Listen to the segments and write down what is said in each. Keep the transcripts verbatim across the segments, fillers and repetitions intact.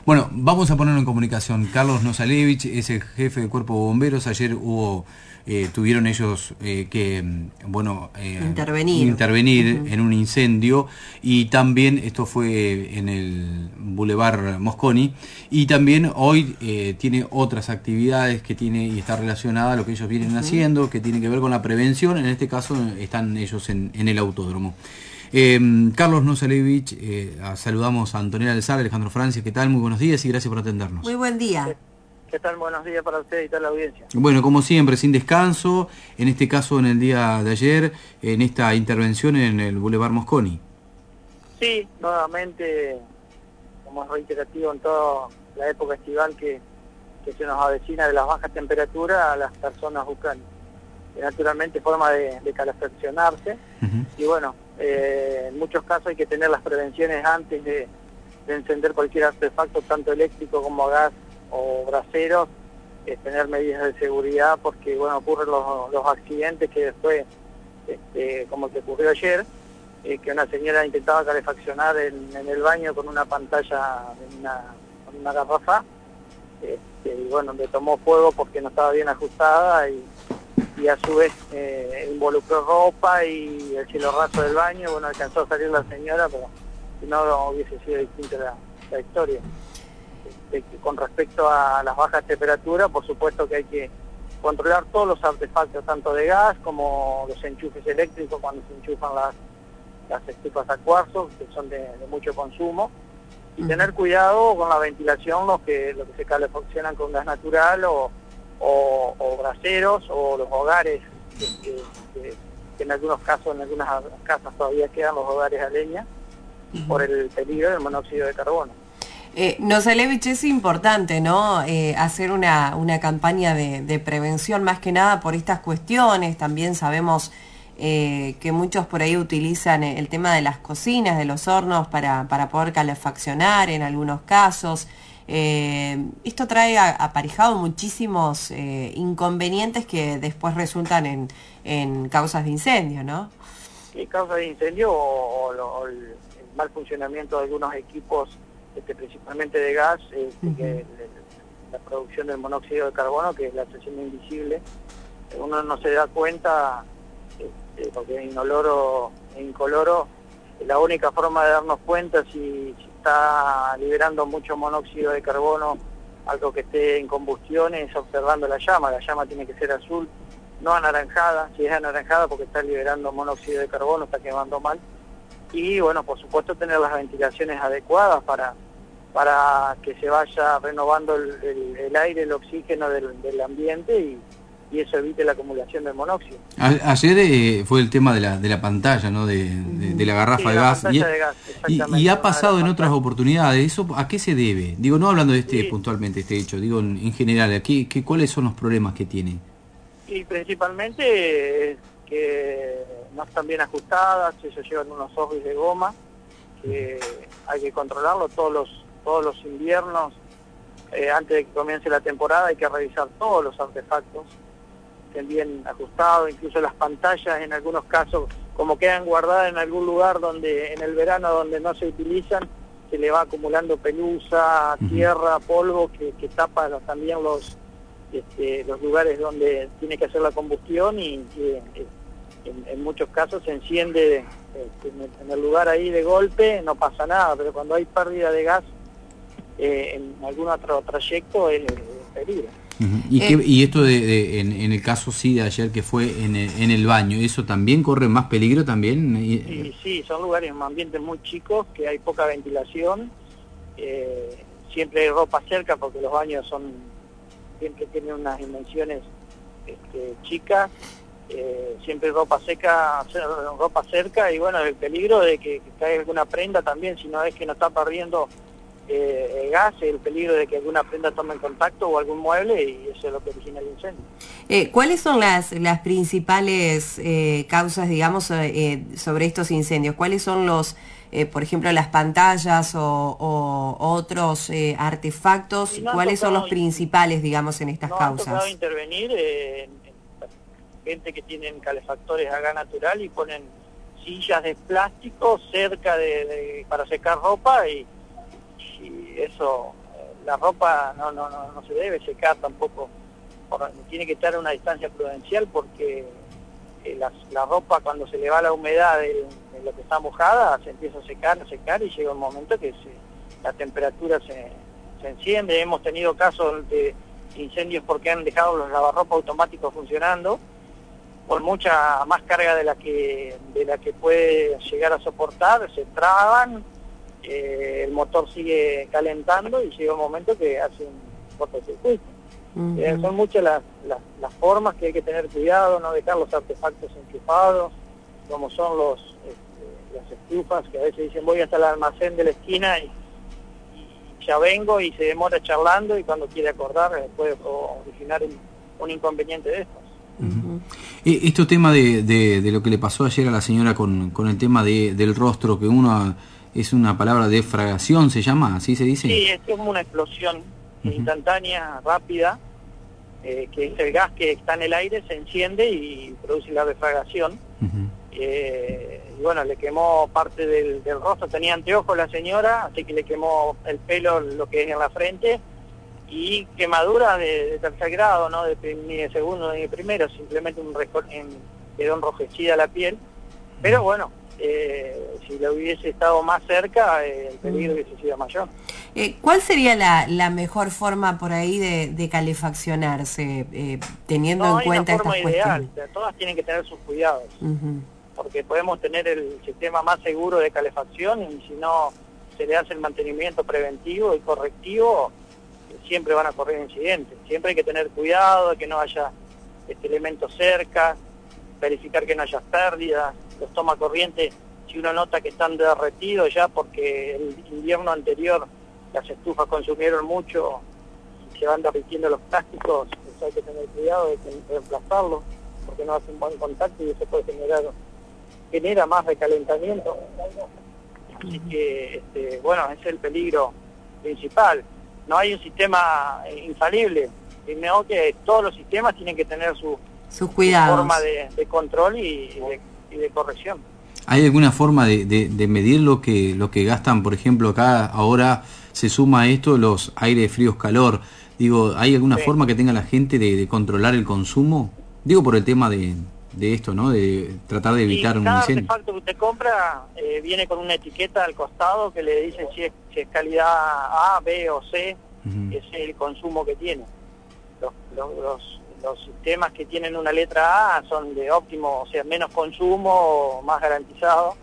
Bueno, vamos a ponerlo en comunicación. Carlos Nosalevich es el jefe del Cuerpo de Bomberos. Ayer hubo, eh, tuvieron ellos eh, que, bueno, eh, intervenir, intervenir uh-huh. en un incendio, y también esto fue en el Boulevard Mosconi, y también hoy eh, tiene otras actividades que tiene y está relacionada a lo que ellos vienen uh-huh. haciendo, que tiene que ver con la prevención. En este caso están ellos en, en el autódromo. Eh, Carlos Nosalevich, eh, saludamos a Antonella Alzar, Alejandro Francia. ¿Qué tal? Muy buenos días y gracias por atendernos. Muy buen día. ¿Qué, qué tal? Buenos días para usted y toda la audiencia. Bueno, como siempre, sin descanso, en este caso en el día de ayer, en esta intervención en el Boulevard Mosconi. Sí, nuevamente, como es reiterativo en toda la época estival que, que se nos avecina de las bajas temperaturas, a las personas buscan eh, naturalmente forma de, de calefaccionarse. Uh-huh. Y bueno, eh, en muchos casos hay que tener las prevenciones antes de, de encender cualquier artefacto, tanto eléctrico como gas o braseros, eh, tener medidas de seguridad, porque bueno, ocurren los, los accidentes que después, este, como que ocurrió ayer, eh, que una señora intentaba calefaccionar en, en el baño con una pantalla, en una, con una garrafa, este, y bueno, le tomó fuego porque no estaba bien ajustada, y, y a su vez eh, involucró ropa y el cielo raso del baño. Bueno, alcanzó a salir la señora, pero si no, no hubiese sido distinta la, la historia. Este, con respecto a las bajas temperaturas, por supuesto que hay que controlar todos los artefactos, tanto de gas como los enchufes eléctricos cuando se enchufan las, las estufas a cuarzo, que son de, de mucho consumo, y uh-huh. tener cuidado con la ventilación, los que, los que se calefaccionan con gas natural o O, o braseros, o los hogares, que, que, que en algunos casos, en algunas casas todavía quedan los hogares a leña, uh-huh. por el peligro del monóxido de carbono. Eh, Nosalevich, es importante, ¿no? Eh, hacer una, una campaña de, de prevención, más que nada por estas cuestiones. También sabemos eh, que muchos por ahí utilizan el tema de las cocinas, de los hornos, para, para poder calefaccionar en algunos casos. Eh, esto trae a, aparejado muchísimos eh, inconvenientes que después resultan en, en causas de incendio, ¿no? Sí, causas de incendio o, o, o el, el mal funcionamiento de algunos equipos, este, principalmente de gas, este, uh-huh. que el, el, la producción del monóxido de carbono, que es la asesina invisible. Uno no se da cuenta, este, porque es inoloro e incoloro. La única forma de darnos cuenta si, si está liberando mucho monóxido de carbono, algo que esté en combustión, es observando la llama. La llama tiene que ser azul, no anaranjada. Si es anaranjada, porque está liberando monóxido de carbono, está quemando mal. Y bueno, por supuesto, tener las ventilaciones adecuadas para, para que se vaya renovando el, el, el aire, el oxígeno del, del ambiente, y y eso evite la acumulación del monóxido. A, ayer eh, fue el tema de la de la pantalla, ¿no? De, de, de la garrafa sí, de, la gas. Pantalla Y, de gas. Y, y ha pasado en otras oportunidades. ¿Eso a qué se debe? Digo, no hablando de este sí. puntualmente, este hecho, digo en, en general, ¿qué, qué, ¿cuáles son los problemas que tiene? Y principalmente es que no están bien ajustadas, ellos llevan unos ojos de goma, que hay que controlarlo todos los, todos los inviernos, eh, antes de que comience la temporada hay que revisar todos los artefactos, bien ajustado, incluso las pantallas en algunos casos, como quedan guardadas en algún lugar donde en el verano donde no se utilizan, se le va acumulando pelusa, tierra, polvo, que, que tapa también los este, los lugares donde tiene que hacer la combustión, y, y en, en muchos casos se enciende este, en, el, en el lugar ahí de golpe, no pasa nada, pero cuando hay pérdida de gas eh, en algún otro trayecto es, es peligro. Uh-huh. ¿Y, eh, qué, y esto de, de en, en el caso sí de ayer, que fue en el, en el baño, eso también corre más peligro también? Sí, sí, son lugares, ambientes muy chicos, que hay poca ventilación, eh, siempre hay ropa cerca porque los baños son siempre tienen unas dimensiones este, chicas, eh, siempre hay ropa seca, ropa cerca, y bueno, el peligro de que, que caiga alguna prenda también, si no es que no está perdiendo Eh, gas, el peligro de que alguna prenda tome en contacto o algún mueble, y eso es lo que origina el incendio. Eh, ¿Cuáles son las, las principales eh, causas, digamos, eh, sobre estos incendios? ¿Cuáles son los, eh, por ejemplo, las pantallas o, o otros eh, artefactos? No ¿Cuáles tocado, son los principales, digamos, en estas no causas? No han tocado intervenir eh, en, en gente que tienen calefactores a gas natural y ponen sillas de plástico cerca de, de para secar ropa, y y eso la ropa no, no, no, no se debe secar tampoco, por, tiene que estar a una distancia prudencial porque eh, la, la ropa cuando se le va la humedad de, de lo que está mojada se empieza a secar, a secar y llega un momento que se, la temperatura se, se enciende. Hemos tenido casos de incendios porque han dejado los lavarropas automáticos funcionando con mucha más carga de la que de la que puede llegar a soportar, se traban, eh, el motor sigue calentando y llega un momento que hace un cortocircuito. Uh-huh. eh, son muchas las, las, las formas que hay que tener cuidado, no dejar los artefactos enchufados, como son los este, las estufas, que a veces dicen voy hasta el almacén de la esquina y, y ya vengo y se demora charlando y cuando quiere acordar eh, puede originar un, un inconveniente de estos. Uh-huh. eh, Este tema de, de, de lo que le pasó ayer a la señora con, con el tema de, del rostro, que uno es una palabra de defragación, ¿se llama? ¿Así se dice? Sí, es como una explosión uh-huh. instantánea, rápida, eh, que es el gas que está en el aire, se enciende y produce la defragación. Uh-huh. eh, y bueno, le quemó parte del, del rostro, tenía anteojos la señora, así que le quemó el pelo, lo que es en la frente, y quemaduras de, de tercer grado, no de, ni de segundo ni de primero, simplemente un en, quedó enrojecida la piel, pero bueno, eh, si lo hubiese estado más cerca, eh, el peligro hubiese sido mayor. Eh, ¿Cuál sería la, la mejor forma por ahí de, de calefaccionarse, eh, teniendo no, en cuenta hay una forma estas ideal, cuestiones? O sea, todas tienen que tener sus cuidados, Uh-huh. porque podemos tener el sistema más seguro de calefacción y si no se le hace el mantenimiento preventivo y correctivo, siempre van a correr incidentes. Siempre hay que tener cuidado de que no haya este, elementos cerca, verificar que no haya pérdidas, los tomacorrientes, si uno nota que están derretidos ya porque el invierno anterior las estufas consumieron mucho y se van derritiendo los plásticos, pues hay que tener cuidado de reemplazarlos porque no hace un buen contacto y eso puede generar genera más recalentamiento. Así que, este, bueno, ese es el peligro principal. No hay un sistema infalible, sino que todos los sistemas tienen que tener su, sus cuidados, su forma de, de control y, y, de, y de corrección. ¿Hay alguna forma de, de, de medir lo que lo que gastan? Por ejemplo, acá ahora se suma a esto los aires fríos calor. Digo, ¿hay alguna sí. forma que tenga la gente de, de controlar el consumo? Digo, por el tema de, de esto, ¿no? De tratar de evitar un incendio. Cada artefacto que usted compra eh, viene con una etiqueta al costado que le dice si es, si es calidad A, B o C, uh-huh. es el consumo que tiene. Los, los, los, los sistemas que tienen una letra A son de óptimo, o sea, menos consumo, más garantizado,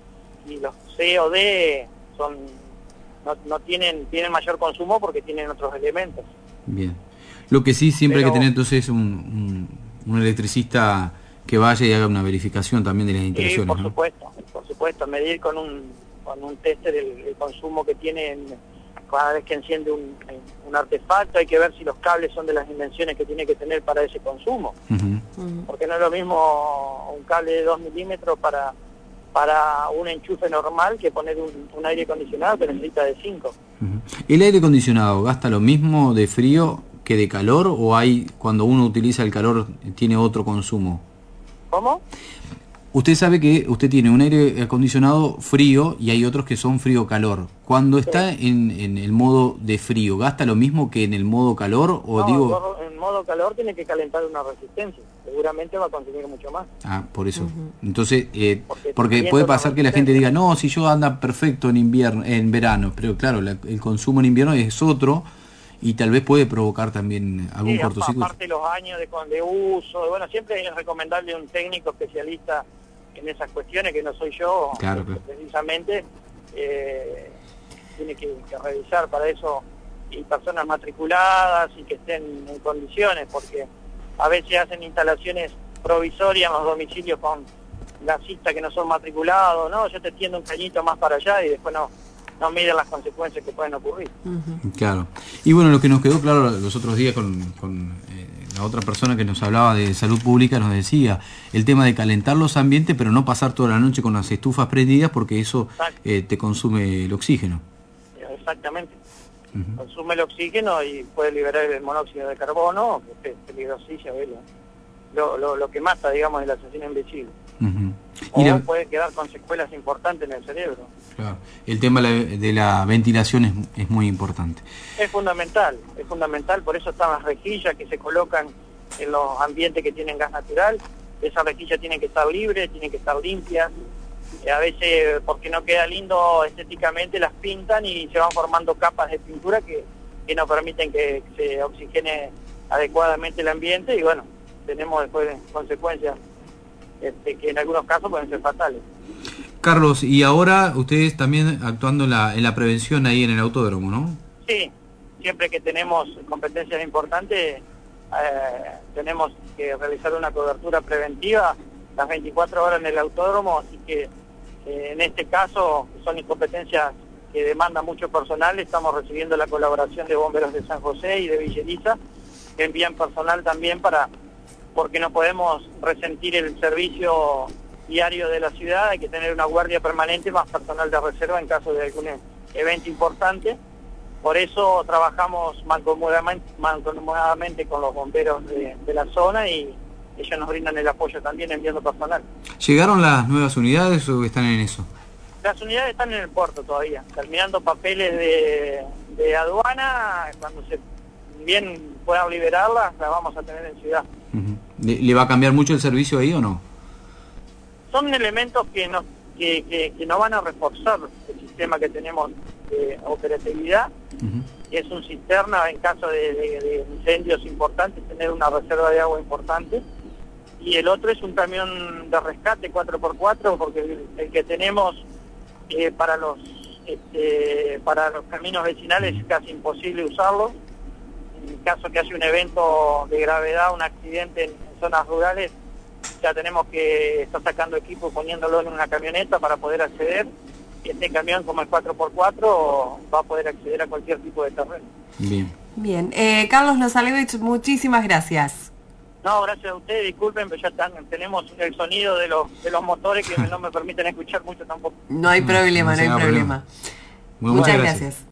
y los C o D son no, no tienen tienen mayor consumo porque tienen otros elementos. Bien. Lo que sí siempre Pero, hay que tener entonces un, un, un electricista que vaya y haga una verificación también de las instalaciones. Sí, por ¿no? supuesto, por supuesto, medir con un con un tester el, el consumo que tienen cada vez que enciende un, un artefacto. Hay que ver si los cables son de las dimensiones que tiene que tener para ese consumo, uh-huh. porque no es lo mismo un cable de dos milímetros para para un enchufe normal que poner un, un aire acondicionado que necesita de cinco. Uh-huh. ¿El aire acondicionado gasta lo mismo de frío que de calor o hay cuando uno utiliza el calor tiene otro consumo? ¿Cómo? Usted sabe que usted tiene un aire acondicionado frío y hay otros que son frío-calor. Cuando está sí. en, en el modo de frío, ¿gasta lo mismo que en el modo calor? O no, digo... en modo calor tiene que calentar una resistencia. Seguramente va a consumir mucho más. Ah, por eso. Uh-huh. Entonces, eh, porque, porque puede pasar que la gente diga, no, si yo anda perfecto en invierno, en verano. Pero claro, la, el consumo en invierno es otro y tal vez puede provocar también algún sí, cortocircuito. Aparte los años de, de uso, bueno, siempre es recomendable un técnico especialista en esas cuestiones, que no soy yo, claro, claro. precisamente, eh, tiene que, que revisar para eso y personas matriculadas y que estén en condiciones, porque a veces hacen instalaciones provisorias en los domicilios con gasistas que no son matriculados, no, yo te tiendo un cañito más para allá y después no no miden las consecuencias que pueden ocurrir. Uh-huh. Claro. Y bueno, lo que nos quedó claro los otros días con, con eh, la otra persona que nos hablaba de salud pública nos decía el tema de calentar los ambientes, pero no pasar toda la noche con las estufas prendidas porque eso eh, te consume el oxígeno. Exactamente. Uh-huh. Consume el oxígeno y puede liberar el monóxido de carbono, que es peligrosísimo, lo, lo, lo que mata, digamos, es la asesina invisible. Uh-huh. o la... puede quedar con secuelas importantes en el cerebro. Claro. El tema de la, de la ventilación es, es muy importante. Es fundamental, es fundamental, por eso están las rejillas que se colocan en los ambientes que tienen gas natural. Esas rejillas tienen que estar libres, tienen que estar limpias. Eh, a veces, porque no queda lindo estéticamente, las pintan y se van formando capas de pintura que, que no permiten que se oxigene adecuadamente el ambiente y bueno, tenemos después consecuencias este, que en algunos casos pueden ser fatales. Carlos, y ahora ustedes también actuando en la, en la prevención ahí en el autódromo, ¿no? Sí, siempre que tenemos competencias importantes, eh, tenemos que realizar una cobertura preventiva las veinticuatro horas en el autódromo, así que eh, en este caso son incompetencias que demandan mucho personal. Estamos recibiendo la colaboración de bomberos de San José y de Villeriza, que envían personal también para, porque no podemos resentir el servicio diario de la ciudad, hay que tener una guardia permanente más personal de reserva en caso de algún evento importante. Por eso trabajamos mancomunadamente, mancomunadamente con los bomberos de, de la zona y ellos nos brindan el apoyo también enviando personal. ¿Llegaron las nuevas unidades o están en eso? Las unidades están en el puerto todavía, terminando papeles de, de aduana. Cuando se bien puedan liberarlas, las vamos a tener en ciudad. Uh-huh. ¿Le, ¿Le va a cambiar mucho el servicio ahí o no? Son elementos que no, que, que, que no van a reforzar el sistema que tenemos de operatividad. Uh-huh. Es un cisterna en caso de, de, de incendios importantes, tener una reserva de agua importante. Y el otro es un camión de rescate cuatro por cuatro, porque el, el que tenemos eh, para los este, para los caminos vecinales es casi imposible usarlo. En caso que haya un evento de gravedad, un accidente en, en zonas rurales, ya tenemos que estar sacando equipo y poniéndolo en una camioneta para poder acceder. Y este camión, como el cuatro por cuatro, va a poder acceder a cualquier tipo de terreno. Bien. Bien. Eh, Carlos Nosalevich, muchísimas gracias. No, gracias a ustedes, disculpen, pero ya están, tenemos el sonido de los de los motores que no me permiten escuchar mucho tampoco. No hay problema, no, no hay problema. problema. Bueno, muchas, muchas gracias. gracias.